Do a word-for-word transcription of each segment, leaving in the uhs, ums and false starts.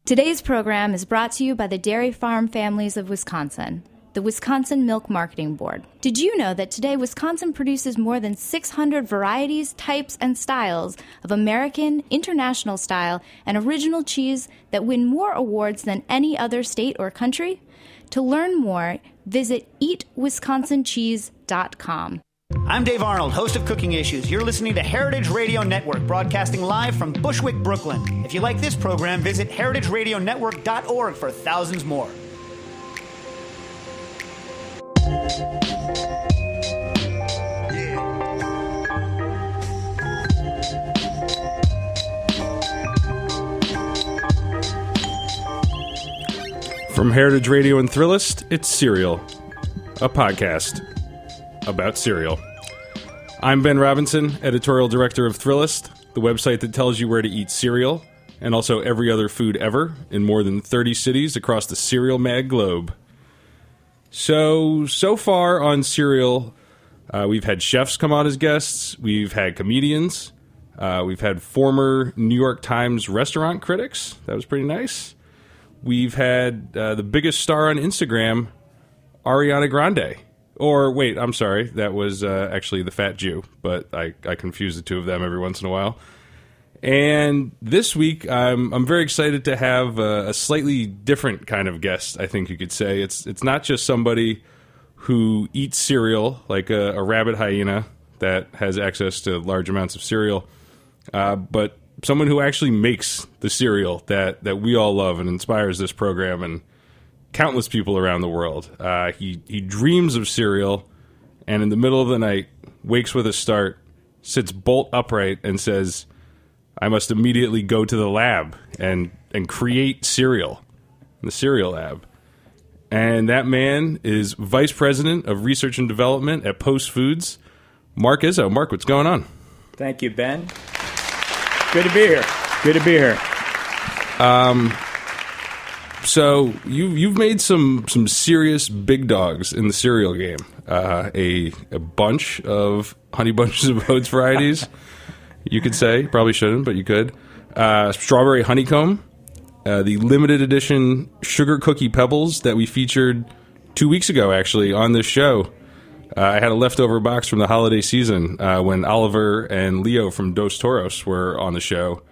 Today's program is brought to you by the Dairy Farm Families of Wisconsin, the Wisconsin Milk Marketing Board. Did you know that today Wisconsin produces more than six hundred varieties, types, and styles of American, international style, and original cheese that win more awards than any other state or country? To learn more, visit eat wisconsin cheese dot com. I'm Dave Arnold, host of Cooking Issues. You're listening to Heritage Radio Network, broadcasting live from Bushwick, Brooklyn. If you like this program, visit heritage radio network dot org for thousands more. From Heritage Radio and Thrillist, it's Cereal, a podcast about cereal. I'm Ben Robinson, editorial director of Thrillist, the website that tells you where to eat cereal, and also every other food ever, in more than thirty cities across the cereal mad globe. So, so far on Cereal, uh, we've had chefs come on as guests, we've had comedians, uh, we've had former New York Times restaurant critics, that was pretty nice. We've had uh, the biggest star on Instagram, Ariana Grande. Or, wait, I'm sorry, that was uh, actually the Fat Jew, but I, I confuse the two of them every once in a while. And this week, I'm I'm very excited to have a, a slightly different kind of guest, I think you could say. It's it's not just somebody who eats cereal, like a, a rabid hyena that has access to large amounts of cereal, uh, but someone who actually makes the cereal that, that we all love and inspires this program and countless people around the world. Uh, he, he dreams of cereal, and in the middle of the night, wakes with a start, sits bolt upright, and says, I must immediately go to the lab and, and create cereal, in the cereal lab. And that man is Vice President of Research and Development at Post Foods, Mark Izzo. Mark, what's going on? Thank you, Ben. Good to be here. Good to be here. Um, so you you've made some some serious big dogs in the cereal game. Uh, a a bunch of Honey Bunches of Oats varieties. You could say, probably shouldn't, but you could. Uh, strawberry honeycomb, uh, the limited edition sugar cookie pebbles that we featured two weeks ago, actually, on this show. Uh, I had a leftover box from the holiday season uh, when Oliver and Leo from Dos Toros were on the show.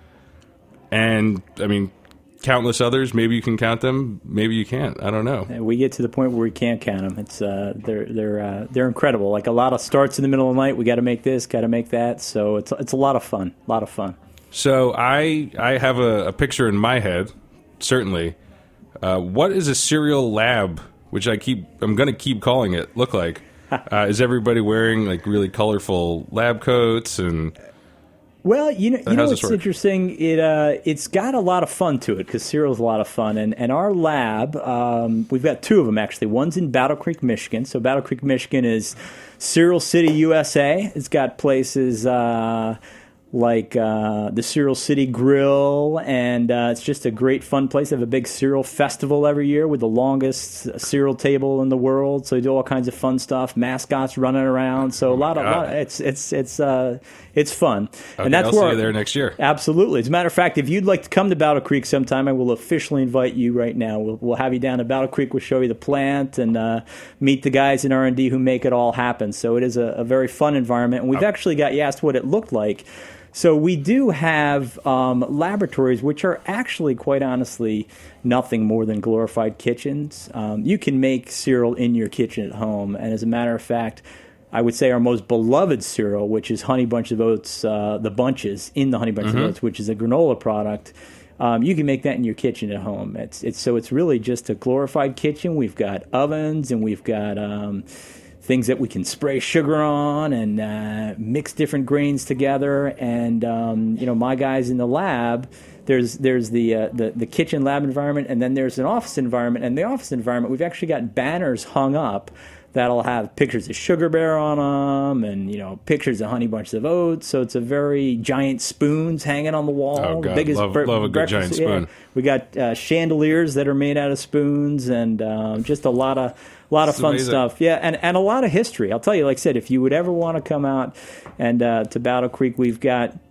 And, I mean, countless others. Maybe you can count them. Maybe you can't. I don't know. And we get to the point where we can't count them. It's uh, they're they're uh, they're incredible. Like a lot of starts in the middle of the night. We got to make this, got to make that. So it's it's a lot of fun. A lot of fun. So I I have a, a picture in my head. Certainly, uh, what is a cereal lab? Which I keep I'm going to keep calling it. Look like. Uh, is everybody wearing like really colorful lab coats and? Well, you know, you know what's work? interesting? It uh, it's got a lot of fun to it because cereal's a lot of fun, and and our lab, um, we've got two of them actually. One's in Battle Creek, Michigan. So Battle Creek, Michigan is Cereal City, U S A. It's got places uh, like uh, the Cereal City Grill, and uh, it's just a great fun place. They have a big cereal festival every year with the longest cereal table in the world. So they do all kinds of fun stuff. Mascots running around. So a lot of, lot of it's it's it's uh, it's fun. Okay, and that's I'll where see you there next year. Absolutely. As a matter of fact, if you'd like to come to Battle Creek sometime, I will officially invite you right now. We'll we'll have you down to Battle Creek. We'll show you the plant and uh, meet the guys in R and D who make it all happen. So it is a, a very fun environment. And we've oh. actually got you asked what it looked like. So we do have um, laboratories, which are actually, quite honestly, nothing more than glorified kitchens. Um, you can make cereal in your kitchen at home. And as a matter of fact, I would say our most beloved cereal, which is Honey Bunch of Oats, uh, the bunches in the Honey Bunch mm-hmm. of Oats, which is a granola product, um, you can make that in your kitchen at home. It's it's so it's really just a glorified kitchen. We've got ovens and we've got um, things that we can spray sugar on and uh, mix different grains together. And um, you know, my guys in the lab, there's there's the, uh, the the kitchen lab environment, and then there's an office environment. And the office environment, we've actually got banners hung up that'll have pictures of Sugar Bear on them, and you know, pictures of Honey Bunches of Oats. So it's a very giant spoons hanging on the wall. Oh God, the biggest love, bre- love a good giant spoon. Yeah. We got uh, chandeliers that are made out of spoons, and um, just a lot of a lot of fun amazing. stuff. Yeah, and, and a lot of history. I'll tell you, like I said, if you would ever want to come out and uh, to Battle Creek, we've got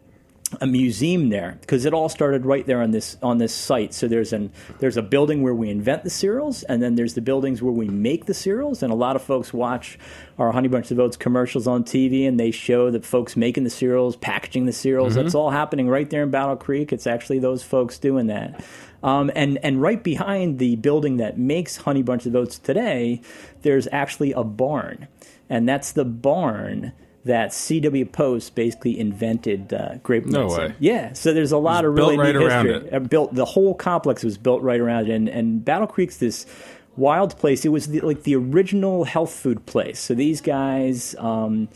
a museum there because it all started right there on this on this site. So there's an there's a building where we invent the cereals, and then there's the buildings where we make the cereals. And a lot of folks watch our Honey Bunches of Oats commercials on T V, and they show the folks making the cereals, packaging the cereals. Mm-hmm. That's all happening right there in Battle Creek. It's actually those folks doing that. Um, and, and right behind the building that makes Honey Bunches of Oats today, there's actually a barn. And that's the barn that C W. Post basically invented uh, grape No medicine. way. Yeah, so there's a lot of really built right neat around history. it. Uh, Built the whole complex was built right around it, and, and Battle Creek's this wild place. It was the, like the original health food place. So these guys, um,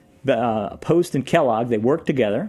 uh, Post and Kellogg, they worked together,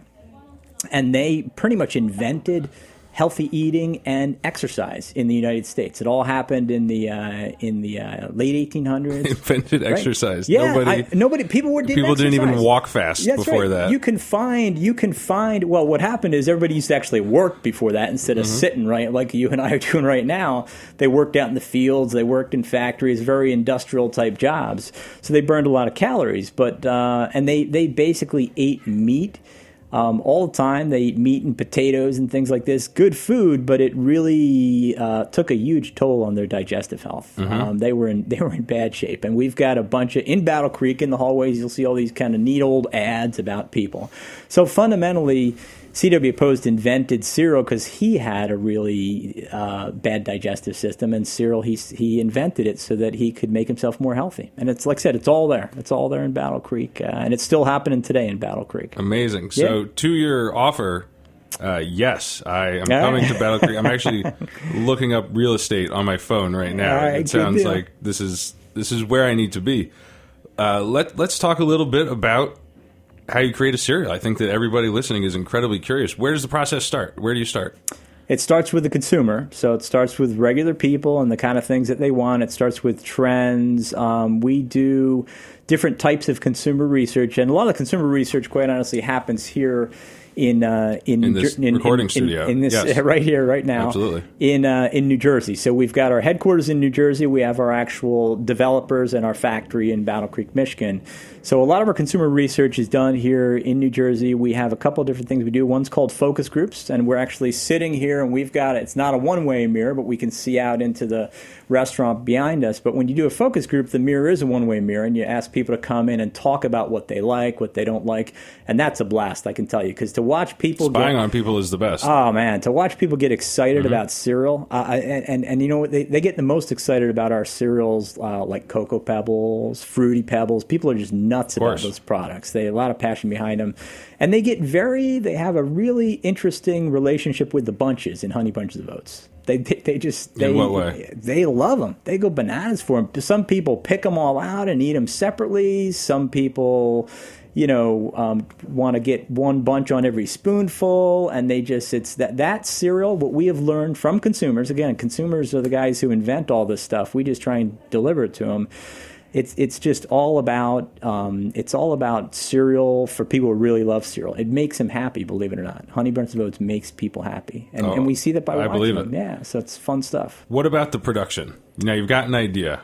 and they pretty much invented healthy eating and exercise in the United States. It all happened in the uh, in the uh, late eighteen hundreds. Invented right? exercise. Yeah, nobody, I, nobody. People were didn't people didn't even exercise. walk fast That's before right. that. You can find. You can find. Well, what happened is everybody used to actually work before that instead of Mm-hmm. sitting, right, like you and I are doing right now. They worked out in the fields. They worked in factories, very industrial type jobs. So they burned a lot of calories. But uh, and they they basically ate meat. Um, all the time. They eat meat and potatoes and things like this. Good food, but it really uh, took a huge toll on their digestive health. Mm-hmm. Um, they were in they were in bad shape. And we've got a bunch of in Battle Creek in the hallways. You'll see all these kind of neat old ads about people. So fundamentally, C W. Post invented cereal because he had a really uh, bad digestive system, and cereal he he invented it so that he could make himself more healthy. And it's like I said, it's all there. It's all there in Battle Creek, uh, and it's still happening today in Battle Creek. Amazing. So Yeah. to your offer, uh, yes, I am All coming right. to Battle Creek. I'm actually looking up real estate on my phone right now. All right, it good sounds deal. like this is this is where I need to be. Uh, let let's talk a little bit about how you create a cereal. I think that everybody listening is incredibly curious. Where does the process start? Where do you start? It starts with the consumer. So it starts with regular people and the kind of things that they want. It starts with trends. Um, we do different types of consumer research. And a lot of consumer research, quite honestly, happens here in uh, in, In this in, recording in, studio. In, in this Yes. right here, right now. Absolutely. In uh, in New Jersey. So we've got our headquarters in New Jersey. We have our actual developers and our factory in Battle Creek, Michigan. So a lot of our consumer research is done here in New Jersey. We have a couple of different things we do. One's called focus groups, and we're actually sitting here, and we've got it's not a one-way mirror, but we can see out into the restaurant behind us. But when you do a focus group, the mirror is a one-way mirror, and you ask people to come in and talk about what they like, what they don't like, and that's a blast, I can tell you, because to watch people Spying get, on people is the best. Oh man, to watch people get excited Mm-hmm. about cereal, uh, and, and and you know what, they, they get the most excited about our cereals, uh, like Cocoa Pebbles, Fruity Pebbles. People are just nuts about course. those products. They have a lot of passion behind them, and they get very. They have a really interesting relationship with the bunches in Honey Bunches of Oats. They they, they just they, In what way? They love them. They go bananas for them. Some people pick them all out and eat them separately. Some people, you know, um, want to get one bunch on every spoonful, and they just, it's that, that cereal, what we have learned from consumers, again, consumers are the guys who invent all this stuff. We just try and deliver it to them. It's it's just all about um, it's all about cereal for people who really love cereal. It makes them happy, believe it or not. Honey Bunches of Oats makes people happy, and, Oh, and we see that by I watching believe them. it. Yeah, so it's fun stuff. What about the production? Now you've got an idea.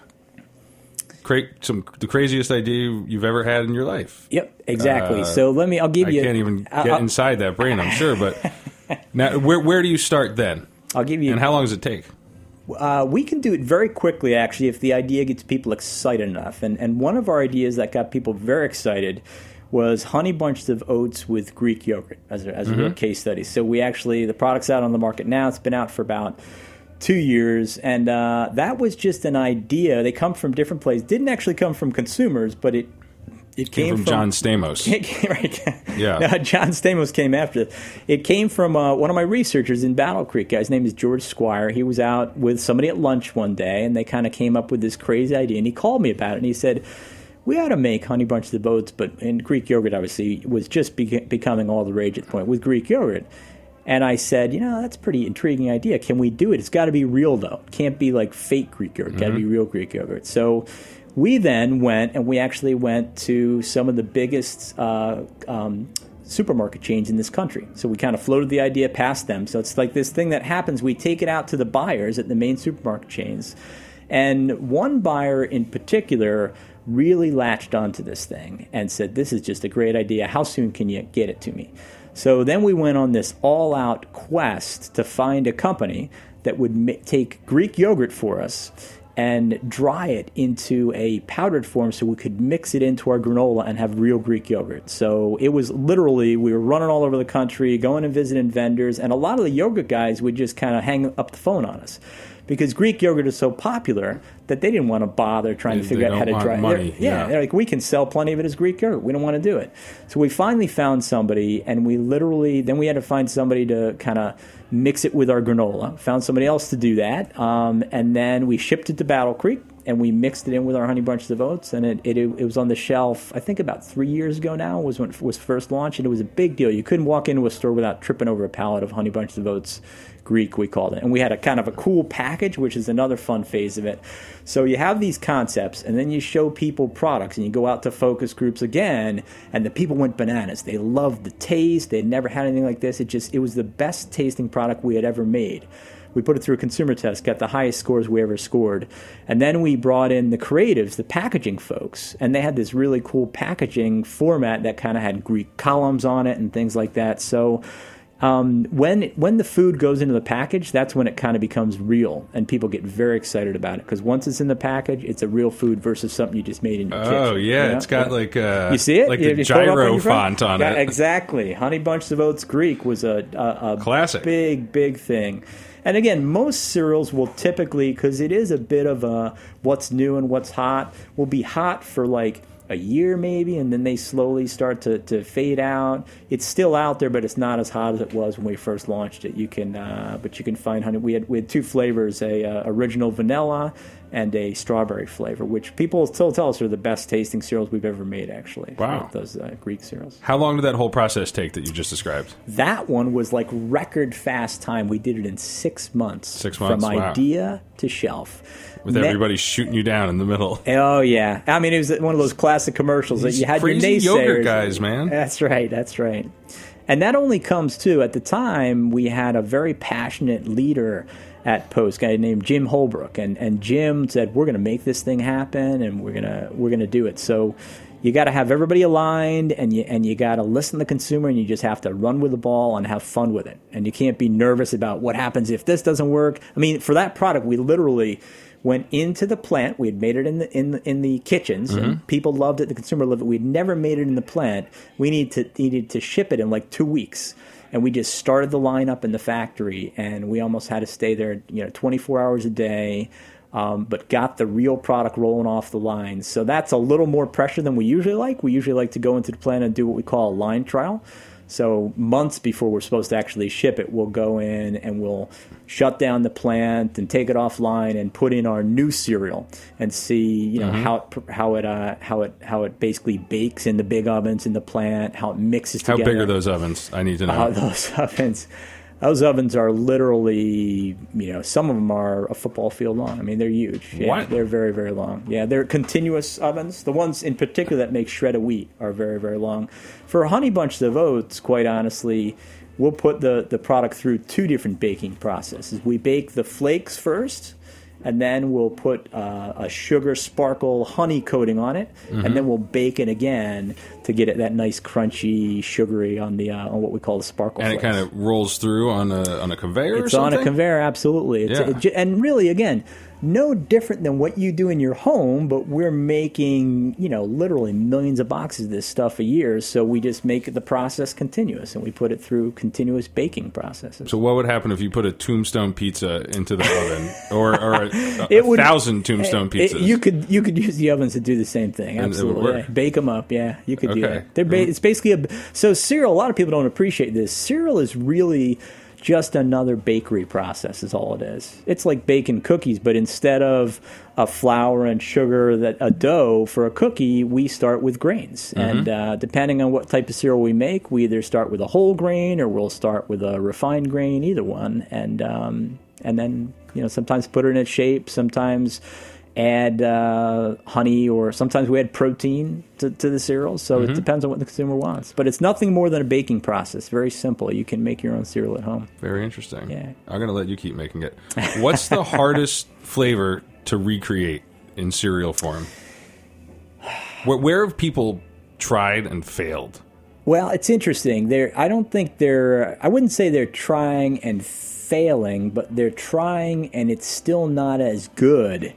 Create some the craziest idea you've ever had in your life. Yep, exactly. Uh, so let me. I'll give I you. can't even I'll- get inside that brain, I'm sure. But now, where where do you start then? I'll give you. And how long does it take? Uh, we can do it very quickly, actually, if the idea gets people excited enough. And and one of our ideas that got people very excited was Honey Bunches of Oats with Greek yogurt as a, as a real case study. So we actually, the product's out on the market now. It's been out for about two years. And uh, that was just an idea. They come from different places. Didn't actually come from consumers, but it It Came, came from, from John Stamos. right. Yeah. No, John Stamos came after it. It came from uh, one of my researchers in Battle Creek. His name is George Squire. He was out with somebody at lunch one day, and they kind of came up with this crazy idea. And he called me about it, and he said, we ought to make Honey Bunches of Oats, but in Greek yogurt, obviously, was just be- becoming all the rage at the point with Greek yogurt. And I said, you know, that's a pretty intriguing idea. Can we do it? It's got to be real, though. It can't be like fake Greek yogurt. It's got to be real Greek yogurt. So we then went, and we actually went to some of the biggest uh, um, supermarket chains in this country. So we kind of floated the idea past them. So it's like this thing that happens. We take it out to the buyers at the main supermarket chains. And one buyer in particular really latched onto this thing and said, this is just a great idea. How soon can you get it to me? So then we went on this all-out quest to find a company that would ma- take Greek yogurt for us and dry it into a powdered form so we could mix it into our granola and have real Greek yogurt. So it was literally, we were running all over the country, going and visiting vendors, and a lot of the yogurt guys would just kind of hang up the phone on us. Because Greek yogurt is so popular that they didn't want to bother trying they, to figure out how to dry money, it. Yeah, yeah. They're like, we can sell plenty of it as Greek yogurt. We don't want to do it. So we finally found somebody, and we literally, then we had to find somebody to kind of mix it with our granola. Found somebody else to do that. Um, and then we shipped it to Battle Creek, and we mixed it in with our Honey Bunches of Oats, and it, it it was on the shelf, I think about three years ago now was when it was first launched, and it was a big deal. You couldn't walk into a store without tripping over a pallet of Honey Bunches of Oats Greek, we called it. And we had a kind of a cool package, which is another fun phase of it. So you have these concepts, and then you show people products, and you go out to focus groups again, and the people went bananas. They loved the taste. They had never had anything like this. It just, it was the best tasting product we had ever made. We put it through a consumer test, got the highest scores we ever scored. And then we brought in the creatives, the packaging folks, and they had this really cool packaging format that kind of had Greek columns on it and things like that. So um, when when the food goes into the package, that's when it kind of becomes real, and people get very excited about it. Because once it's in the package, it's a real food versus something you just made in your oh, kitchen. Oh, yeah. You know? It's got like uh, you see it? like you, the you pull it up gyro on font on yeah, it. Exactly. Honey Bunches of Oats Greek was a, a, a classic, big, big thing. And again, most cereals will typically, because it is a bit of a what's new and what's hot, will be hot for like a year maybe, and then they slowly start to, to fade out. It's still out there, but it's not as hot as it was when we first launched it. You can, uh, but you can find honey. We had we had two flavors: a uh, original vanilla and a strawberry flavor, which people still tell us are the best tasting cereals we've ever made. Actually, wow, those uh, Greek cereals. How long did that whole process take that you just described? That one was like record fast time. We did it in six months. Six months, from wow. idea to shelf. With Ne- everybody shooting you down in the middle. Oh, yeah. I mean, it was one of those classic commercials that you had your crazy naysayers. yogurt guys, man. That's right. That's right. And that only comes, too, at the time, we had a very passionate leader at Post, a guy named Jim Holbrook. And, and Jim said, we're going to make this thing happen, and we're going to we're gonna do it. So you got to have everybody aligned, and you and you got to listen to the consumer, and you just have to run with the ball and have fun with it. And you can't be nervous about what happens if this doesn't work. I mean, for that product, we literally went into the plant. We had made it in the in the, in the kitchens, mm-hmm. and people loved it. The consumer loved it. We'd never made it in the plant. We needed to needed to ship it in like two weeks, and we just started the line up in the factory, and we almost had to stay there, you know, twenty-four hours a day. Um, but got the real product rolling off the line. So that's a little more pressure than we usually like. We usually like to go into the plant and do what we call a line trial. So months before we're supposed to actually ship it, we'll go in and we'll shut down the plant and take it offline and put in our new cereal and see, you know, mm-hmm. how it how it uh, how it how it basically bakes in the big ovens in the plant, how it mixes how together. How big are those ovens? I need to know. Uh, those ovens. Those ovens are literally, you know, some of them are a football field long. I mean, they're huge. Yeah, what? They're very, very long. Yeah, they're continuous ovens. The ones in particular that make shredded wheat are very, very long. For Honey Bunches of Oats, quite honestly, we'll put the, the product through two different baking processes. We bake the flakes first, and then we'll put uh, a sugar sparkle honey coating on it, mm-hmm. and then we'll bake it again to get it that nice crunchy, sugary on the uh, on what we call the sparkle. And flakes. It kind of rolls through on a on a conveyor. It's or something? on a conveyor, absolutely. It's, yeah. it, and really, again, no different than what you do in your home, but we're making, you know, literally millions of boxes of this stuff a year. So we just make the process continuous, and we put it through continuous baking processes. So what would happen if you put a Tombstone pizza into the oven, or, or a, a, it a would, thousand Tombstone pizzas? It, you could you could use the ovens to do the same thing. And Absolutely, yeah. Bake them up. Yeah, you could okay. do that. They're ba- it's basically a so cereal. A lot of people don't appreciate this. Cereal is really just another bakery process is all it is. It's like baking cookies, but instead of a flour and sugar, that a dough for a cookie, we start with grains. Mm-hmm. And uh, depending on what type of cereal we make, we either start with a whole grain or we'll start with a refined grain, either one. And um, and then, you know, sometimes put it in its shape, sometimes add uh, honey, or sometimes we add protein to, to the cereal. So mm-hmm. it depends on what the consumer wants. But it's nothing more than a baking process. Very simple. You can make your own cereal at home. Very interesting. Yeah. I'm going to let you keep making it. What's the hardest flavor to recreate in cereal form? Where, where have people tried and failed? Well, it's interesting. They're, I don't think they're, I wouldn't say they're trying and failing, but they're trying and it's still not as good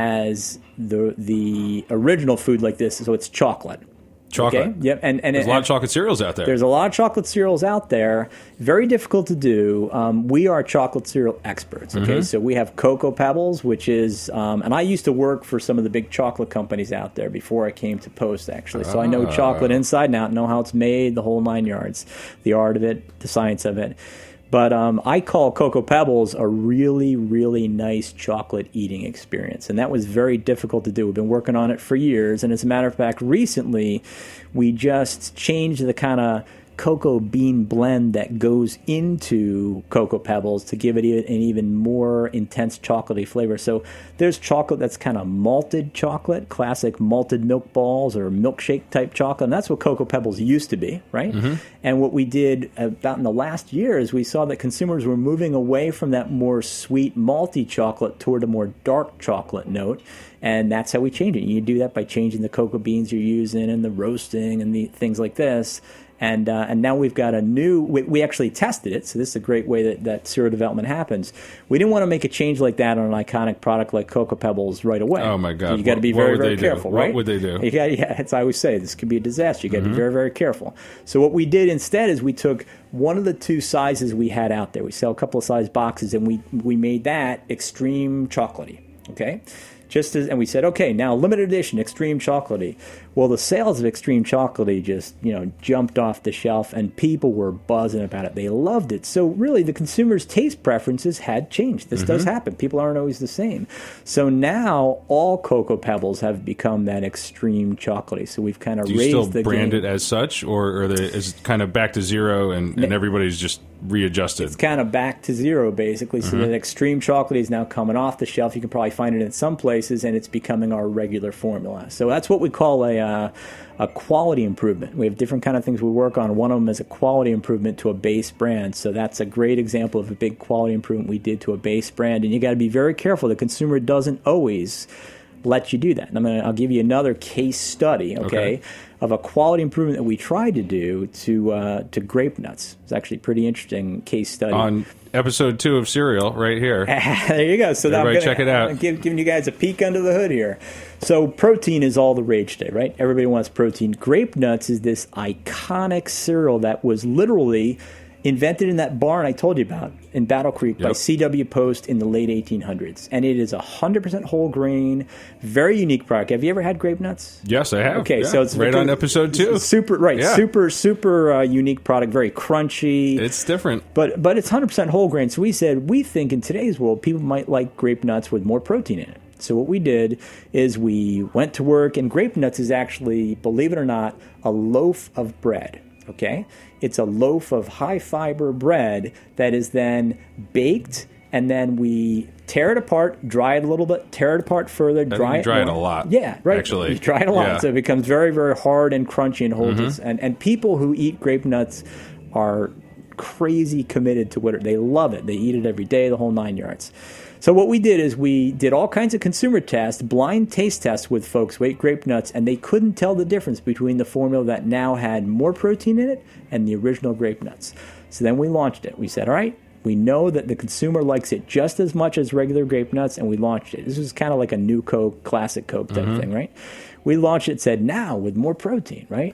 as the the original food like this. So it's chocolate. Chocolate. Okay? Yep. And, and There's it, a lot of chocolate cereals out there. There's a lot of chocolate cereals out there. Very difficult to do. Um, we are chocolate cereal experts. Okay, Mm-hmm. so we have Cocoa Pebbles, which is, um, and I used to work for some of the big chocolate companies out there before I came to Post, actually. So I know Ah. chocolate inside and out, know how it's made, the whole nine yards, the art of it, the science of it. But um, I call Cocoa Pebbles a really, really nice chocolate eating experience. And that was very difficult to do. We've been working on it for years. And as a matter of fact, recently we just changed the kind of cocoa bean blend that goes into Cocoa Pebbles to give it an even more intense chocolatey flavor. So there's chocolate that's kind of malted chocolate, classic malted milk balls or milkshake type chocolate, and that's what Cocoa Pebbles used to be, right? Mm-hmm. And what we did about in the last year is we saw that consumers were moving away from that more sweet malty chocolate toward a more dark chocolate note. And that's how we change it. You do that by changing the cocoa beans you're using and the roasting and the things like this. And uh, and now we've got a new, we, we actually tested it, so this is a great way that, that cereal development happens. We didn't want to make a change like that on an iconic product like Cocoa Pebbles right away. Oh, my God. You got to be What- what very, would very they do? careful, What right? would they do? You got, yeah, it's, I always say, this could be a disaster. You got to be very, very careful. So what we did instead is we took one of the two sizes we had out there. We sell a couple of size boxes, and we, we made that extreme chocolatey, okay? Just as, and we said, okay, now limited edition, extreme chocolatey. Well, the sales of extreme chocolatey just, you know, jumped off the shelf, and people were buzzing about it. They loved it. So really, the consumer's taste preferences had changed. This mm-hmm. does happen. People aren't always the same. So now all Cocoa Pebbles have become that extreme chocolatey. So we've kind of Do you raised still the brand game. it as such, or are they, is it kind of back to zero and, and everybody's just readjusted? It's kind of back to zero, basically. So Mm-hmm. that extreme chocolate is now coming off the shelf. You can probably find it in some places, and it's becoming our regular formula. So that's what we call a uh, a quality improvement. We have different kind of things we work on. One of them is a quality improvement to a base brand. So that's a great example of a big quality improvement we did to a base brand. And you got to be very careful. The consumer doesn't always let you do that. And I'm gonna, I'll give you another case study, okay, Okay. of a quality improvement that we tried to do to uh, to grape nuts. It's actually a pretty interesting case study. On episode two of Cereal, right here. There you go. So now I'm Everybody gonna, check it out. I'm give, giving you guys a peek under the hood here. So protein is all the rage today, right? Everybody wants protein. Grape nuts is this iconic cereal that was literally invented in that barn I told you about in Battle Creek by Yep. C W Post in the late eighteen hundreds. And it is one hundred percent whole grain, very unique product. Have you ever had grape nuts? Yes, I have. Okay, Yeah. so it's right on episode two. Super, right? Yeah. Super, super uh, unique product. Very crunchy. It's different. But but it's one hundred percent whole grain. So we said, we think in today's world, people might like grape nuts with more protein in it. So what we did is we went to work, and grape nuts is actually, believe it or not, a loaf of bread, okay? It's a loaf of high-fiber bread that is then baked, and then we tear it apart, dry it a little bit, tear it apart further, think dry you it dry it more. a lot, Yeah, right. actually. You dry it a lot, Yeah. so it becomes very, very hard and crunchy and holds its, and, and people who eat grape nuts are crazy committed to what they love it. They eat it every day, the whole nine yards. So what we did is we did all kinds of consumer tests, blind taste tests with folks who ate grape nuts, and they couldn't tell the difference between the formula that now had more protein in it and the original grape nuts. So then we launched it. We said, all right, we know that the consumer likes it just as much as regular grape nuts, and we launched it. This was kind of like a new Coke, classic Coke type thing, right? We launched it, said, now with more protein, right?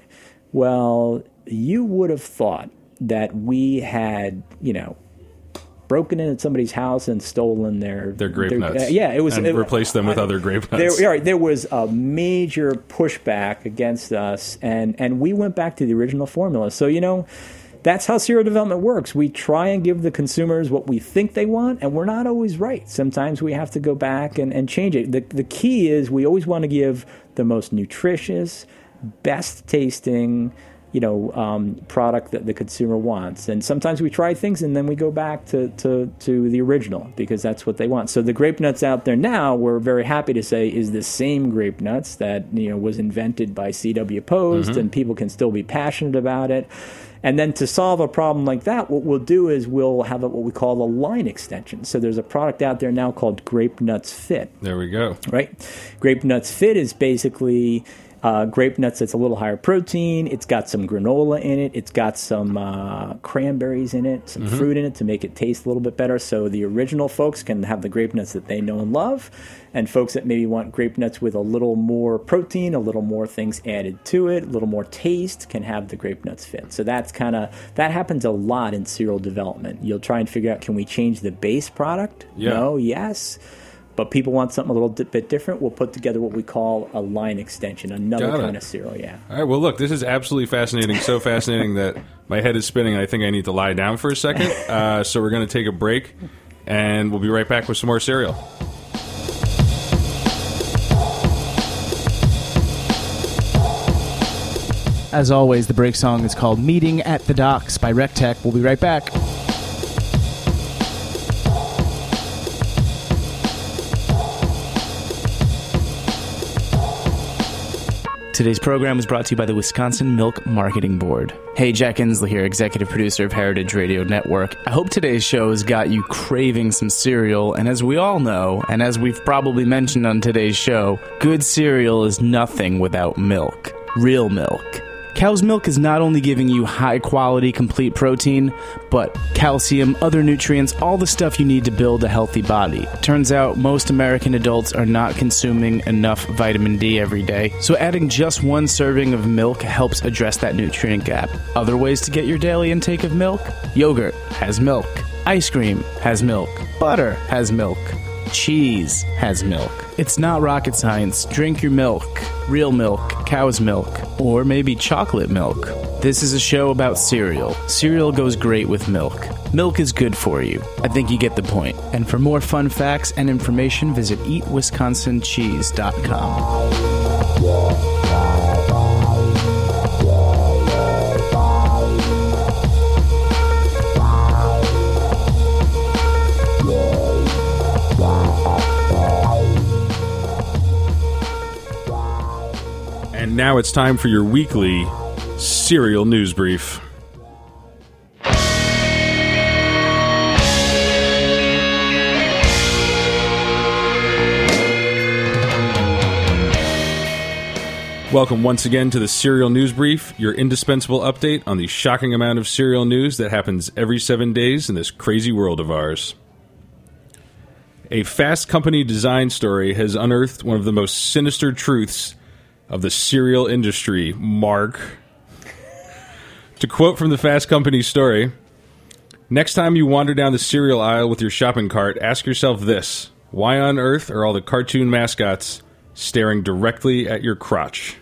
Well, you would have thought that we had, you know, broken into somebody's house and stolen their Their grape nuts. Uh, yeah, it was And it, replace them with I- other grape nuts. There, right, there was a major pushback against us, and and we went back to the original formula. So you know, that's how cereal development works. We try and give the consumers what we think they want, and we're not always right. Sometimes we have to go back and, and change it. The the key is we always want to give the most nutritious, best tasting, you know, um, product that the consumer wants. And sometimes we try things and then we go back to, to, to the original because that's what they want. So the grape nuts out there now, we're very happy to say, is the same grape nuts that, you know, was invented by C W Post, mm-hmm. and people can still be passionate about it. And then to solve a problem like that, what we'll do is we'll have a, what we call a line extension. So there's a product out there now called Grape Nuts Fit. There we go. Right? Grape Nuts Fit is basically Uh, grape nuts that's a little higher protein. It's got some granola in it. It's got some uh, cranberries in it, some mm-hmm. fruit in it to make it taste a little bit better. So the original folks can have the grape nuts that they know and love. And folks that maybe want grape nuts with a little more protein, a little more things added to it, a little more taste, can have the grape nuts fit. So that's kind of, that happens a lot in cereal development. You'll try and figure out, can we change the base product? Yeah. No, yes. But people want something a little di- bit different. We'll put together what we call a line extension, another kind of cereal, yeah. All right, well, look, this is absolutely fascinating, so fascinating that my head is spinning, and I think I need to lie down for a second. Uh, so we're going to take a break, and we'll be right back with some more cereal. As always, the break song is called Meeting at the Docks by Rectech. We'll be right back. Today's program is brought to you by the Wisconsin Milk Marketing Board. Hey, Jack Inslee here, executive producer of Heritage Radio Network. I hope today's show has got you craving some cereal, and as we all know, and as we've probably mentioned on today's show, good cereal is nothing without milk. Real milk. Cow's milk is not only giving you high-quality, complete protein, but calcium, other nutrients, all the stuff you need to build a healthy body. Turns out most American adults are not consuming enough vitamin D every day, so adding just one serving of milk helps address that nutrient gap. Other ways to get your daily intake of milk? Yogurt has milk. Ice cream has milk. Butter has milk. Cheese has milk. It's not rocket science. Drink your milk. Real milk, cow's milk, or maybe chocolate milk. This is a show about cereal. Cereal goes great with milk. Milk is good for you. I think you get the point. And for more fun facts and information, visit eat wisconsin cheese dot com. And now it's time for your weekly cereal news brief. Welcome once again to the Cereal News Brief, your indispensable update on the shocking amount of cereal news that happens every seven days in this crazy world of ours. A Fast Company design story has unearthed one of the most sinister truths of the cereal industry, Mark. To quote from the Fast Company story, next time you wander down the cereal aisle with your shopping cart, ask yourself this: why on earth are all the cartoon mascots staring directly at your crotch?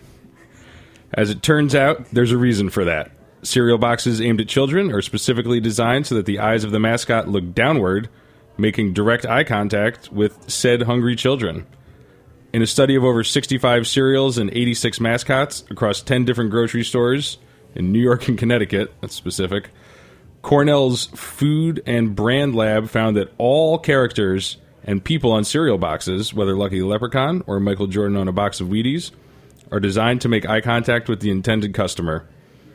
As it turns out, there's a reason for that. Cereal boxes aimed at children are specifically designed so that the eyes of the mascot look downward, making direct eye contact with said hungry children. In a study of over sixty-five cereals and eighty-six mascots across ten different grocery stores in New York and Connecticut, that's specific, Cornell's Food and Brand Lab found that all characters and people on cereal boxes, whether Lucky the Leprechaun or Michael Jordan on a box of Wheaties, are designed to make eye contact with the intended customer.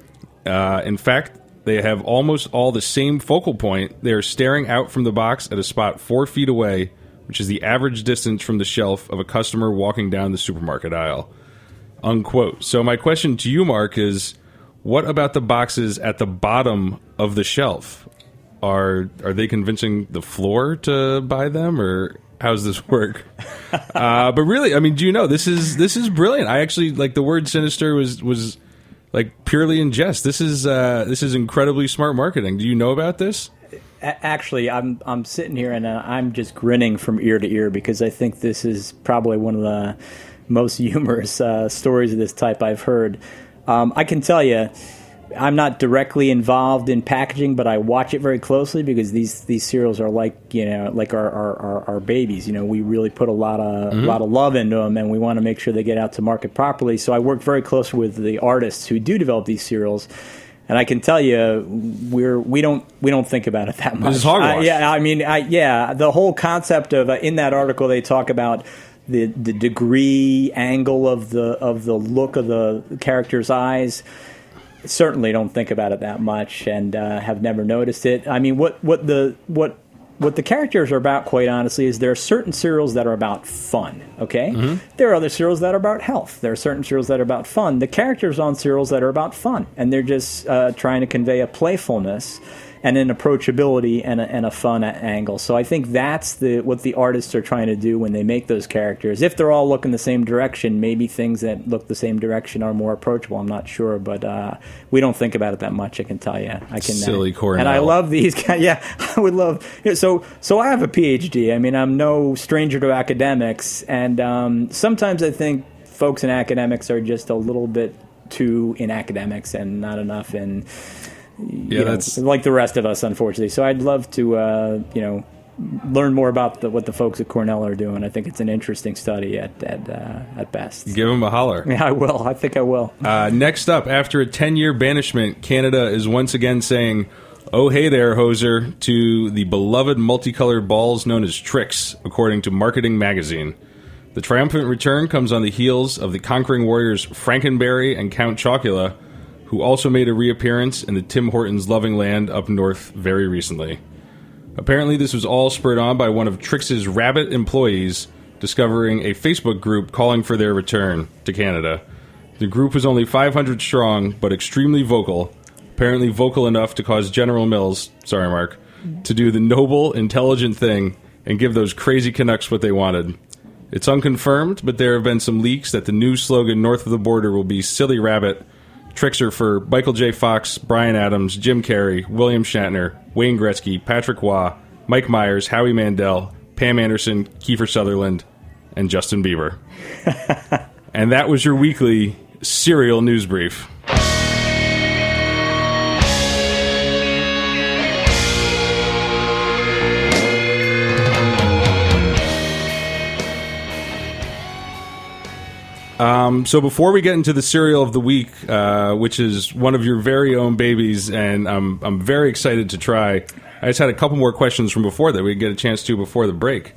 Uh, in fact, they have almost all the same focal point. They are staring out from the box at a spot four feet away, which is the average distance from the shelf of a customer walking down the supermarket aisle. Unquote. So my question to you, Mark, is what about the boxes at the bottom of the shelf? Are are they convincing the floor to buy them, or how does this work? uh, but really, I mean, do you know, this is this is brilliant. I actually, like, the word sinister was was like purely in jest. This is uh, this is incredibly smart marketing. Do you know about this? Actually, I'm I'm sitting here and uh, I'm just grinning from ear to ear because I think this is probably one of the most humorous uh, stories of this type I've heard. Um, I can tell you, I'm not directly involved in packaging, but I watch it very closely because these, these cereals are like, you know, like our, our, our, our babies. You know, we really put a lot of mm-hmm. a lot of love into them, and we want to make sure they get out to market properly. So I work very closely with the artists who do develop these cereals. And I can tell you, we're we don't we don't think about it that much. This is hogwash. Uh, yeah, I mean, I, yeah, the whole concept of uh, in that article they talk about the the degree angle of the of the look of the character's eyes. Certainly don't think about it that much, and uh, have never noticed it. I mean, what what the what what the characters are about, quite honestly, is there are certain cereals that are about fun, okay? Mm-hmm. There are other cereals that are about health. There are certain cereals that are about fun. The characters on cereals that are about fun, and they're just uh, trying to convey a playfulness and an approachability and a, and a fun angle. So I think that's the what the artists are trying to do when they make those characters. If they're all looking the same direction, maybe things that look the same direction are more approachable. I'm not sure, but uh, we don't think about it that much, I can tell you. I can, Silly uh, Cornell. And I love these guys. Yeah, I would love... You know, so, so I have a P H D. I mean, I'm no stranger to academics, and um, sometimes I think folks in academics are just a little bit too in academics and not enough in... Yeah, know, that's like the rest of us, unfortunately. So I'd love to, uh, you know, learn more about the, what the folks at Cornell are doing. I think it's an interesting study at at, uh, at best. Give them a holler. Yeah, I will. I think I will. Uh, next up, after a ten-year banishment, Canada is once again saying, "Oh, hey there, hoser," to the beloved multicolored balls known as Trix, according to Marketing Magazine. The triumphant return comes on the heels of the conquering warriors Frankenberry and Count Chocula, who also made a reappearance in the Tim Hortons' loving land up north very recently. Apparently, this was all spurred on by one of Trix's Rabbit employees discovering a Facebook group calling for their return to Canada. The group was only five hundred strong, but extremely vocal, apparently vocal enough to cause General Mills, sorry Mark, to do the noble, intelligent thing and give those crazy Canucks what they wanted. It's unconfirmed, but there have been some leaks that the new slogan north of the border will be Silly Rabbit. Trixer for Michael J. Fox, Bryan Adams, Jim Carrey, William Shatner, Wayne Gretzky, Patrick Waugh, Mike Myers, Howie Mandel, Pam Anderson, Kiefer Sutherland, and Justin Bieber. And that was your weekly Cereal News Brief. Um, so before we get into the cereal of the week, uh, which is one of your very own babies, and I'm I'm very excited to try. I just had a couple more questions from before that we get a chance to before the break.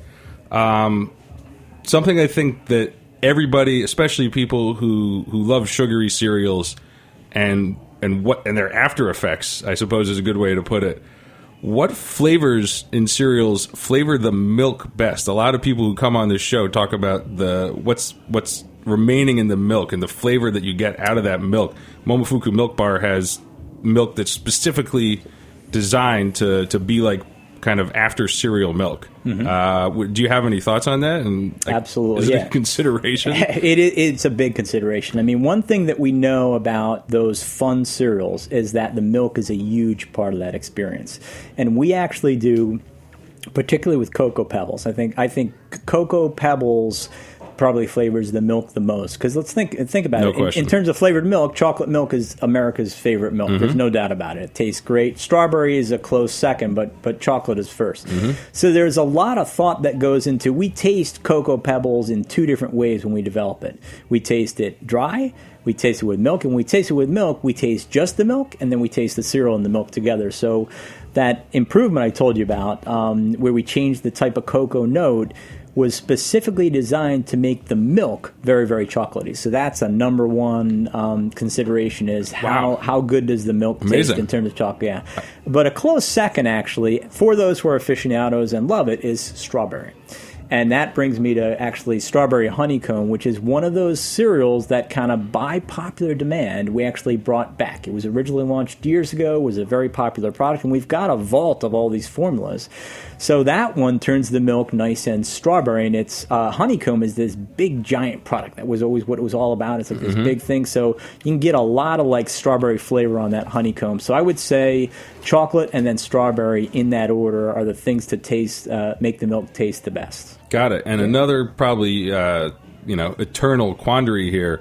Um, something I think that everybody, especially people who, who love sugary cereals, and and what and their after effects, I suppose is a good way to put it. What flavors in cereals flavor the milk best? A lot of people who come on this show talk about the what's what's remaining in the milk and the flavor that you get out of that milk. Momofuku Milk Bar has milk that's specifically designed to, to be like kind of after cereal milk. Mm-hmm. Uh, do you have any thoughts on that? And like, absolutely, is it yeah. a consideration? It, it, it's a big consideration. I mean, one thing that we know about those fun cereals is that the milk is a huge part of that experience, and we actually do, particularly with Cocoa Pebbles. I think I think Cocoa Pebbles probably flavors the milk the most, because let's think think about no it. In, in terms of flavored milk, chocolate milk is America's favorite milk. Mm-hmm. There's no doubt about it. It tastes great. Strawberry is a close second, but but chocolate is first. Mm-hmm. So there's a lot of thought that goes into, we taste Cocoa Pebbles in two different ways when we develop it. We taste it dry, we taste it with milk, and when we taste it with milk, we taste just the milk, and then we taste the cereal and the milk together. So that improvement I told you about, um, where we changed the type of cocoa note, was specifically designed to make the milk very, very chocolatey. So that's a number one um, consideration, is how, wow. how good does the milk Amazing. taste in terms of chocolate. Yeah. But a close second, actually, for those who are aficionados and love it, is strawberry. And that brings me to actually Strawberry Honeycomb, which is one of those cereals that kind of by popular demand we actually brought back. It was originally launched years ago, was a very popular product, and we've got a vault of all these formulas. So that one turns the milk nice and strawberry, and it's uh, Honeycomb is this big giant product. That was always what it was all about. It's like this mm-hmm. big thing. So you can get a lot of like strawberry flavor on that Honeycomb. So I would say chocolate and then strawberry in that order are the things to taste, uh, make the milk taste the best. Got it. And another probably, uh, you know, eternal quandary here.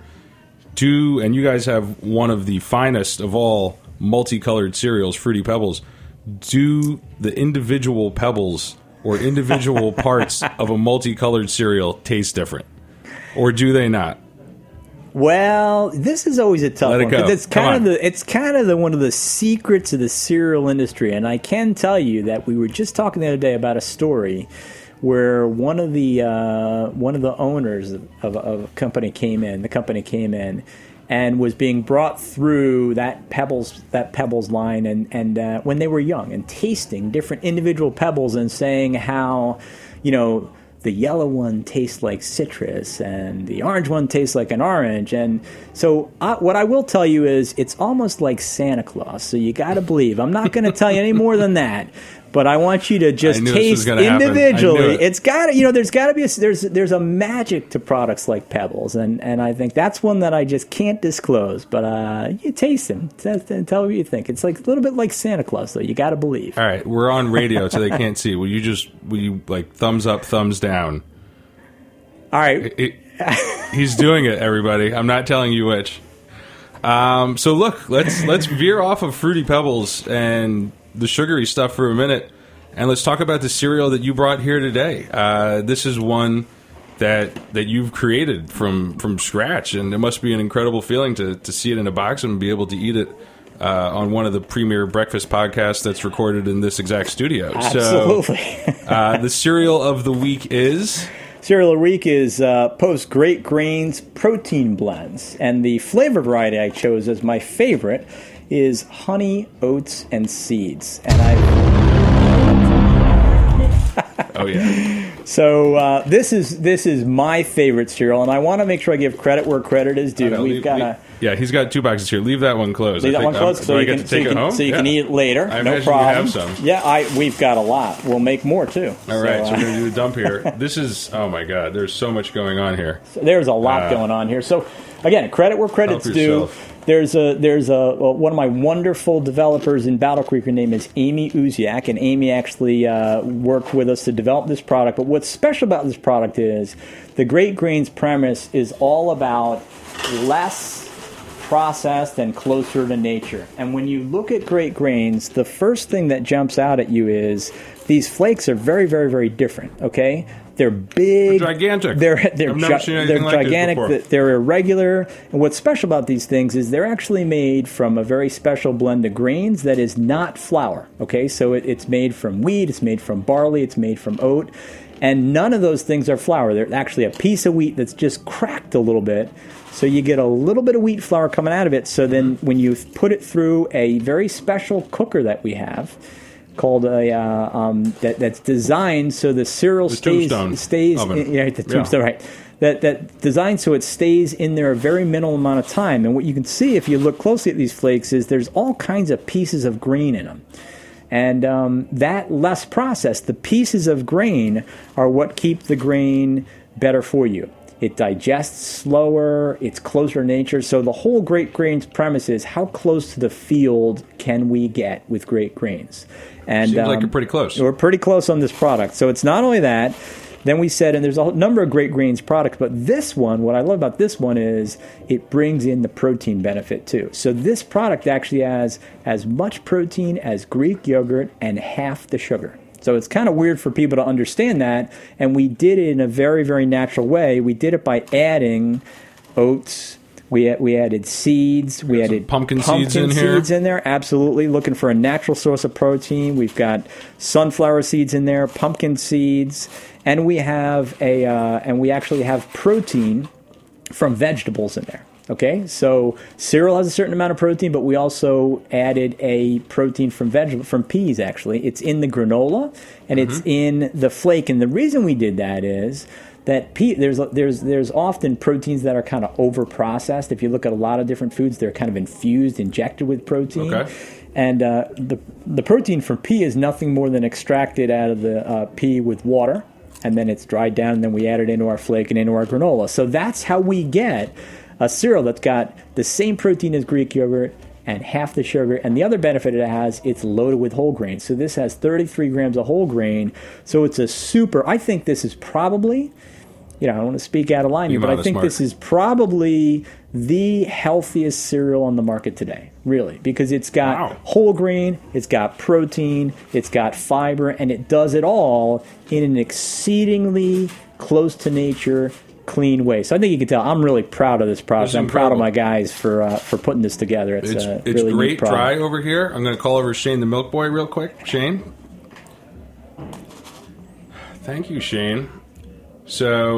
Do, and you guys have one of the finest of all multicolored cereals, Fruity Pebbles. Do the individual pebbles or individual parts of a multicolored cereal taste different? Or do they not? Well, this is always a tough Let it one, go. because it's kind Come of on. the it's kind of the one of the secrets of the cereal industry. And I can tell you that we were just talking the other day about a story where one of the uh, one of the owners of, of a company came in. The company came in, and was being brought through that Pebbles that Pebbles line, and and uh, when they were young, and tasting different individual Pebbles and saying how, you know, the yellow one tastes like citrus and the orange one tastes like an orange. And so I, what I will tell you is it's almost like Santa Claus. So you got to believe. I'm not going to tell you any more than that. But I want you to just taste individually. It. It's got to, you know, there's got to be a, there's there's a magic to products like Pebbles, and, and I think that's one that I just can't disclose. But uh, you taste them, tell, tell me what you think. It's like a little bit like Santa Claus, though. You got to believe. All right, we're on radio, so they can't see. Will you just will you like thumbs up, thumbs down? All right, it, it, he's doing it, everybody. I'm not telling you which. Um, so look, let's let's veer off of Fruity Pebbles and the sugary stuff for a minute, and let's talk about the cereal that you brought here today. Uh, this is one that that you've created from from scratch, and it must be an incredible feeling to to see it in a box and be able to eat it uh, on one of the premier breakfast podcasts that's recorded in this exact studio. Absolutely. So, uh, the cereal of the week is. Cereal of the week is uh, Post Great Grains Protein Blends, and the flavor variety I chose as my favorite is honey, oats, and seeds. And I oh yeah. So uh, this is this is my favorite cereal, and I want to make sure I give credit where credit is due. Know, We've leave, got leave, a yeah. He's got two boxes here. Leave that one closed. Leave I that think, one closed, um, so do you I get can to so take you it can, home? so you yeah. can eat it later. I no imagine problem. You have some. Yeah, I we've got a lot. We'll make more too. All right, so, so uh, we're gonna do the dump here. This is oh my god. There's so much going on here. So there's a lot uh, going on here. So again, credit where credit's due. There's a there's a well, one of my wonderful developers in Battle Creek. Her name is Amy Uziak, and Amy actually uh, worked with us to develop this product. But what's special about this product is the Great Grains premise is all about less processed and closer to nature. And when you look at Great Grains, the first thing that jumps out at you is these flakes are very, very, very different. Okay. They're big, they're gigantic. They're they're, I've never gi- seen anything they're like gigantic. this before. They're irregular. And what's special about these things is they're actually made from a very special blend of grains that is not flour. Okay, so it, it's made from wheat, it's made from barley, it's made from oat, and none of those things are flour. They're actually a piece of wheat that's just cracked a little bit. So you get a little bit of wheat flour coming out of it. So then when you put it through a very special cooker that we have, called a uh, um, that that's designed so the cereal the stays tombstone stays oven. in, yeah, the tombstone yeah. right that that designed so it stays in there a very minimal amount of time. And what you can see if you look closely at these flakes is there's all kinds of pieces of grain in them. And um, that less processed, the pieces of grain are what keep the grain better for you. It digests slower, it's closer to nature. So the whole Great Grains premise is how close to the field can we get with Great Grains? And seems um, like you're pretty close. We're pretty close on this product. So it's not only that, then we said, and there's a number of Great Grains products, but this one, what I love about this one is it brings in the protein benefit too. So this product actually has as much protein as Greek yogurt and half the sugar. So it's kind of weird for people to understand that, and we did it in a very, very natural way. We did it by adding oats. We we added seeds. We added pumpkin, pumpkin seeds in seeds here. in there. Absolutely, looking for a natural source of protein. We've got sunflower seeds in there, pumpkin seeds, and we have a uh, and we actually have protein from vegetables in there. Okay, so cereal has a certain amount of protein, but we also added a protein from vegetable from peas. Actually, it's in the granola and mm-hmm. it's in the flake. And the reason we did that is that pea, there's there's there's often proteins that are kind of over processed. If you look at a lot of different foods, they're kind of infused, injected with protein. Okay. And uh, the the protein from pea is nothing more than extracted out of the uh, pea with water, and then it's dried down, and then we add it into our flake and into our granola. So that's how we get a cereal that's got the same protein as Greek yogurt and half the sugar. And the other benefit it has, it's loaded with whole grain. So this has thirty-three grams of whole grain. So it's a super, I think this is probably, you know, I don't want to speak out of line here, but I think smart. this is probably the healthiest cereal on the market today, really, because it's got wow. whole grain, it's got protein, it's got fiber, and it does it all in an exceedingly close to nature, clean way. So I think you can tell I'm really proud of this product. I'm proud of my guys for uh, for putting this together. It's it's, a it's really great neat product. dry over here. I'm going to call over Shane the Milk Boy real quick. Shane? Thank you, Shane. So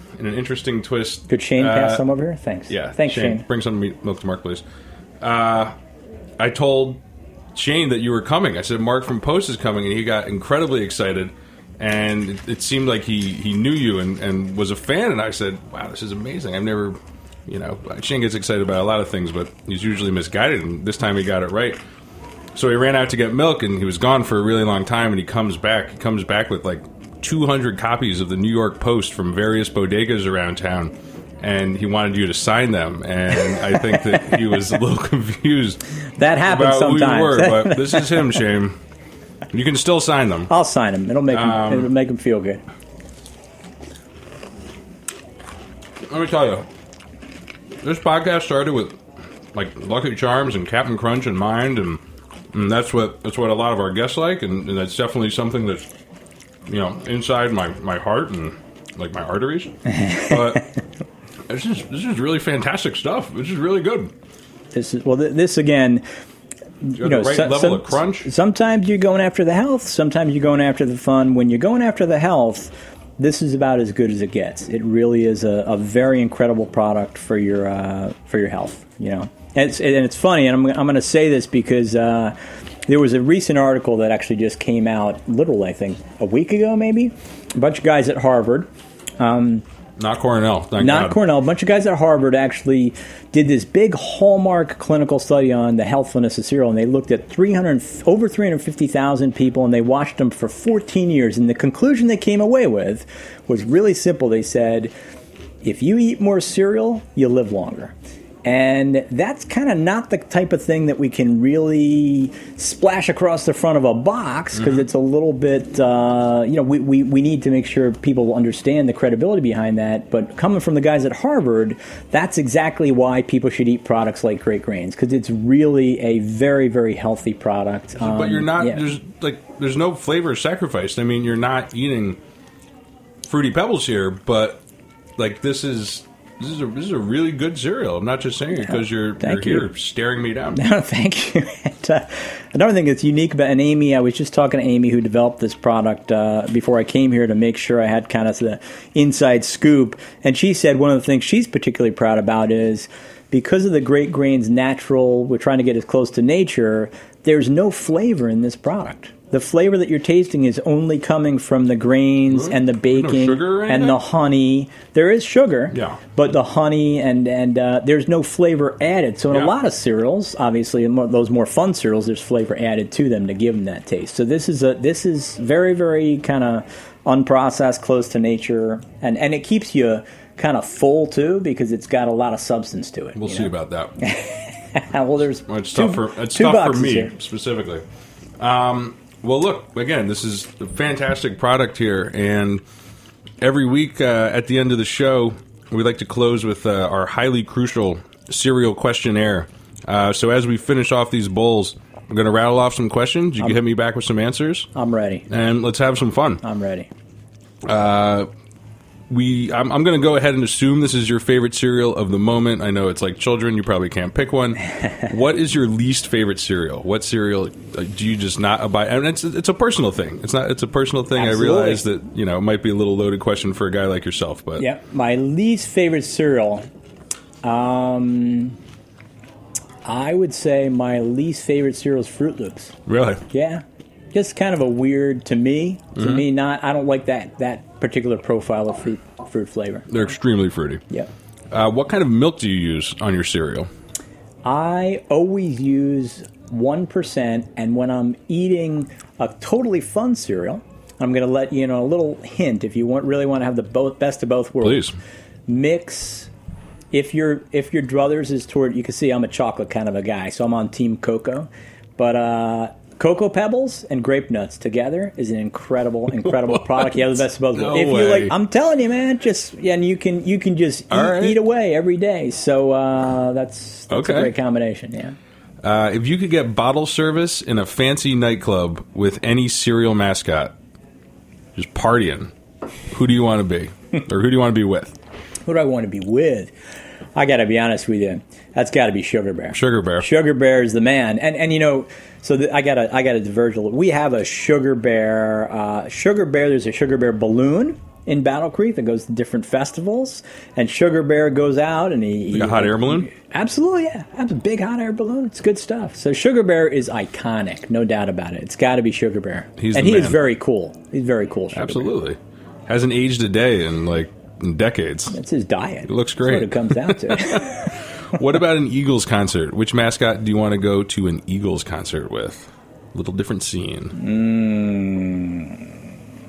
in an interesting twist. Could Shane uh, pass some over here? Thanks. Yeah. Thanks, Shane. Shane. Bring some milk to Mark, please. Uh, I told Shane that you were coming. I said, Mark from Post is coming, and he got incredibly excited. And it, it seemed like he, he knew you and, and was a fan. And I said, wow, this is amazing. I've never, you know, Shane gets excited about a lot of things, but he's usually misguided. And this time he got it right. So he ran out to get milk, and he was gone for a really long time. And he comes back. He comes back with like two hundred copies of the New York Post from various bodegas around town. And he wanted you to sign them. And I think that he was a little confused. That happens about sometimes. Who you were, but this is him, Shane. You can still sign them. I'll sign them. It'll make them, Um, it'll make them feel good. Let me tell you, this podcast started with like Lucky Charms and Captain Crunch in mind, and, and that's what that's what a lot of our guests like, and, and that's definitely something that's, you know, inside my, my heart and like my arteries. But this is this is really fantastic stuff. This is really good. This is well. Th- this again. You You know, the right so- level some- of crunch. Sometimes you're going after the health. Sometimes you're going after the fun. When you're going after the health, this is about as good as it gets. It really is a, a very incredible product for your uh, for your health. You know, and it's, and it's funny, and I'm I'm going to say this because uh, there was a recent article that actually just came out, literally, I think a week ago, maybe. A bunch of guys at Harvard. Um, Not Cornell. Thank Not God. Cornell. A bunch of guys at Harvard actually did this big hallmark clinical study on the healthfulness of cereal, and they looked at three hundred, over three hundred fifty thousand people, and they watched them for fourteen years. And the conclusion they came away with was really simple. They said, if you eat more cereal, you live longer. And that's kind of not the type of thing that we can really splash across the front of a box because mm-hmm. it's a little bit, uh, you know, we, we, we need to make sure people understand the credibility behind that. But coming from the guys at Harvard, that's exactly why people should eat products like Great Grains, because it's really a very, very healthy product. Um, but you're not, yeah. there's like, there's no flavor sacrificed. I mean, you're not eating Fruity Pebbles here, but like this is... This is a this is a really good cereal. I'm not just saying it because you're, you're you. here staring me down. No, thank you. And, uh, another thing that's unique about, and Amy, I was just talking to Amy who developed this product uh, before I came here to make sure I had kind of the inside scoop. And she said one of the things she's particularly proud about is because of the Great Grains natural, we're trying to get as close to nature, there's no flavor in this product. The flavor that you're tasting is only coming from the grains really? and the baking no sugar or and the honey. There is sugar, yeah. but the honey and, and uh, there's no flavor added. So in yeah. a lot of cereals, obviously, those more fun cereals, there's flavor added to them to give them that taste. So this is a this is very, very kind of unprocessed, close to nature, and, and it keeps you kind of full, too, because it's got a lot of substance to it. We'll you see know? about that. Well, there's well, it's two, tough for, it's two tough for boxes me, here. specifically. Um... Well, look, again, this is a fantastic product here, and every week uh, at the end of the show, we like to close with uh, our highly crucial cereal questionnaire. Uh, so as we finish off these bowls, I'm going to rattle off some questions. You I'm, can hit me back with some answers. I'm ready. And let's have some fun. I'm ready. Uh, we, I'm, I'm going to go ahead and assume this is your favorite cereal of the moment. I know it's like children. You probably can't pick one. What is your least favorite cereal? What cereal uh, do you just not abide? I mean, it's it's a personal thing. It's not. It's a personal thing. Absolutely. I realize that, you know, it might be a little loaded question for a guy like yourself, but yeah, my least favorite cereal. Um, I would say my least favorite cereal is Fruit Loops. Really? Yeah, just kind of a weird to me. To Mm-hmm. me, not. I don't like that that particular profile of fruit fruit flavor. They're extremely fruity. Yeah. Uh, what kind of milk do you use on your cereal? I always use one percent, and when I'm eating a totally fun cereal, I'm going to let you know a little hint if you want really want to have the both best of both worlds. Please. Mix. If your if your druthers is toward, you can see I'm a chocolate kind of a guy, so I'm on Team Cocoa. But uh, Cocoa Pebbles and Grape Nuts together is an incredible, incredible product. You have the best of both No worlds. If way. you like, I'm telling you, man, just yeah, and you can you can just eat, right. eat away every day. So uh, that's that's Okay. a great combination. Yeah. Uh, if you could get bottle service in a fancy nightclub with any cereal mascot, just partying, who do you want to be? Or who do you want to be with? Who do I want to be with? I got to be honest with you. That's got to be Sugar Bear. Sugar Bear. Sugar Bear is the man. And and you know, so the, I got to I got to diverge a little. We have a Sugar Bear. Uh, Sugar Bear. There's a Sugar Bear balloon in Battle Creek that goes to different festivals, and Sugar Bear goes out and he... Like a hot air balloon? Absolutely, yeah. That's a big hot air balloon. It's good stuff. So Sugar Bear is iconic, no doubt about it. It's got to be Sugar Bear. He's and the he man. is very cool. He's very cool, Sugar Absolutely. Bear. Hasn't aged a day in, like, in decades. That's his diet. It looks great. That's what it comes down to. What about an Eagles concert? Which mascot do you want to go to an Eagles concert with? A little different scene. Mm.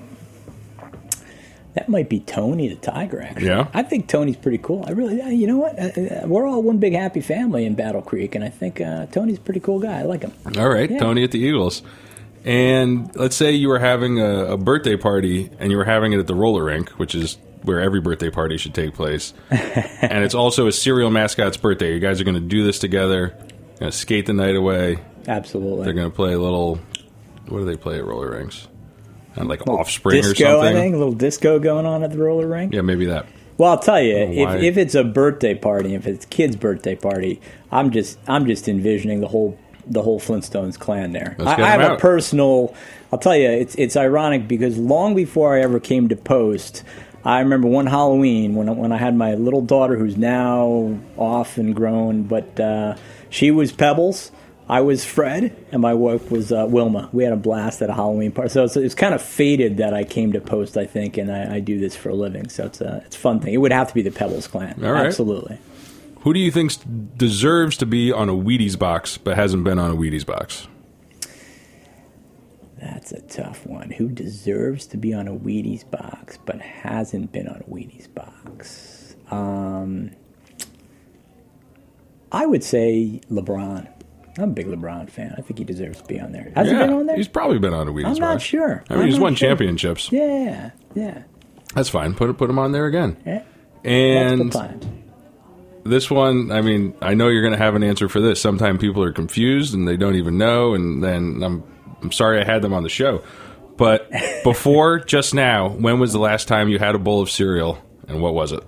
That might be Tony the Tiger, actually. Yeah? I think Tony's pretty cool. I really, you know what? Uh, we're all one big happy family in Battle Creek, and I think uh, Tony's a pretty cool guy. I like him. All right, Yeah. Tony at the Eagles. And let's say you were having a, a birthday party, and you were having it at the roller rink, which is where every birthday party should take place. And it's also a cereal mascot's birthday. You guys are going to do this together, going to skate the night away. Absolutely. They're going to play a little, what do they play at roller rinks? And like Little Offspring disco, or something? I think. A little disco going on at the roller rink. Yeah, maybe that. Well, I'll tell you, Why? if, if it's a birthday party, if it's a kid's birthday party, I'm just I'm just envisioning the whole the whole Flintstones clan there. Let's I, get I have them a out. personal. I'll tell you, it's it's ironic because long before I ever came to Post, I remember one Halloween when I, when I had my little daughter, who's now off and grown, but uh, she was Pebbles. I was Fred, and my wife was uh, Wilma. We had a blast at a Halloween party. So it's, it's kind of fated that I came to Post, I think, and I, I do this for a living. So it's a, it's a fun thing. It would have to be the Pebbles clan. All right. Absolutely. Who do you think deserves to be on a Wheaties box but hasn't been on a Wheaties box? That's a tough one. Who deserves to be on a Wheaties box but hasn't been on a Wheaties box? Um, I would say LeBron. I'm a big LeBron fan. I think he deserves to be on there. Has yeah, he been on there? He's probably been on a Wheaties I'm box. not sure. I mean, I'm he's not won sure. championships. Yeah, yeah. That's fine. Put put him on there again. yeah. And Multiple times. this one, I mean, I know you're going to have an answer for this. Sometimes people are confused and they don't even know, and then I'm I'm sorry I had them on the show. But before just now, when was the last time you had a bowl of cereal, and what was it?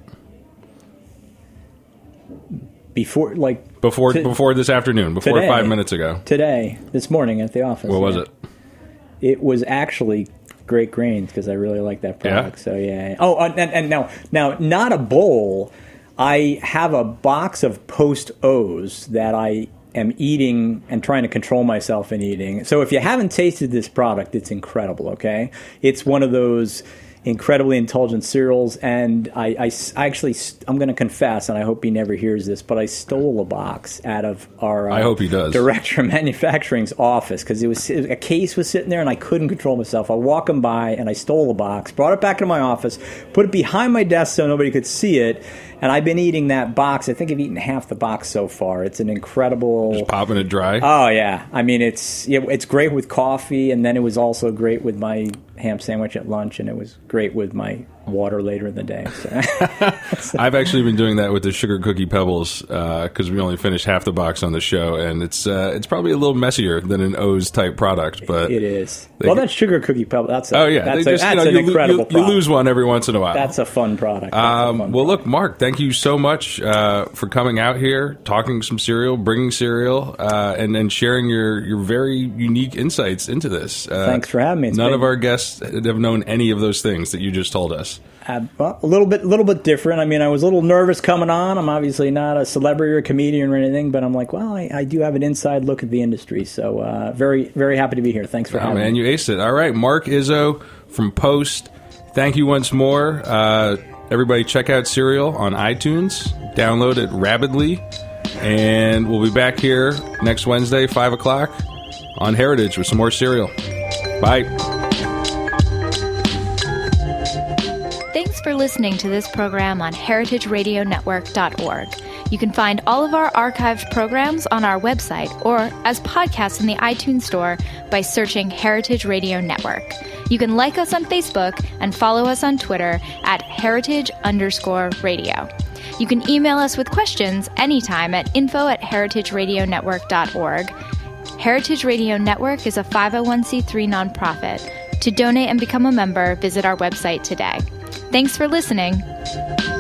Before, like Before T- before this afternoon, before today. five minutes ago. today, this morning at the office. What was yeah. it? It was actually Great Grains because I really like that product. Yeah? So yeah. Oh, and, and now, now, not a bowl. I have a box of Post O's that I am eating and trying to control myself in eating. So if you haven't tasted this product, it's incredible. Okay, it's one of those incredibly indulgent cereals, and I, I s- I actually I'm going to confess, and I hope he never hears this, but I stole a box out of our uh, I hope he does. director of manufacturing's office because it was a case was sitting there and I couldn't control myself. I walked him by and I stole a box, brought it back into my office, put it behind my desk so nobody could see it, and I've been eating that box. I think I've eaten half the box so far. It's an incredible. Just popping it dry? Oh yeah, I mean it's it, it's great with coffee, and then it was also great with my ham sandwich at lunch, and it was great with my water later in the day. So. I've actually been doing that with the Sugar Cookie Pebbles because we only finished half the box on the show, and it's uh, it's probably a little messier than an O's type product, but It is. They Well, get- that sugar cookie pebble. That's a, oh yeah, That's, they a, just, that's you know, an you, lo- incredible. you, you product. lose one every once in a while. That's a fun product. That's a Um, fun well, product. look, Mark, thank you so much uh, for coming out here, talking some cereal, bringing cereal, uh, and and sharing your, your very unique insights into this. Uh, Thanks for having me. It's none been- of our guests have known any of those things that you just told us. Uh, well, a little bit, a little bit different. I mean, I was a little nervous coming on. I'm obviously not a celebrity or a comedian or anything, but I'm like, well, I, I do have an inside look at the industry. So, uh, very, very happy to be here. Thanks for Oh, having man, me. you aced it. All right, Mark Izzo from Post. Thank you once more. Uh, everybody, check out Cereal on iTunes. Download it rapidly. And we'll be back here next Wednesday, five o'clock, on Heritage with some more cereal. Bye. Thanks for listening to this program on heritage radio network dot org. You can find all of our archived programs on our website or as podcasts in the iTunes Store by searching Heritage Radio Network. You can like us on Facebook and follow us on Twitter at heritage underscore radio. You can email us with questions anytime at info at heritage radio network dot org. Heritage Radio Network is a five oh one c three nonprofit. To donate and become a member, visit our website today. Thanks for listening.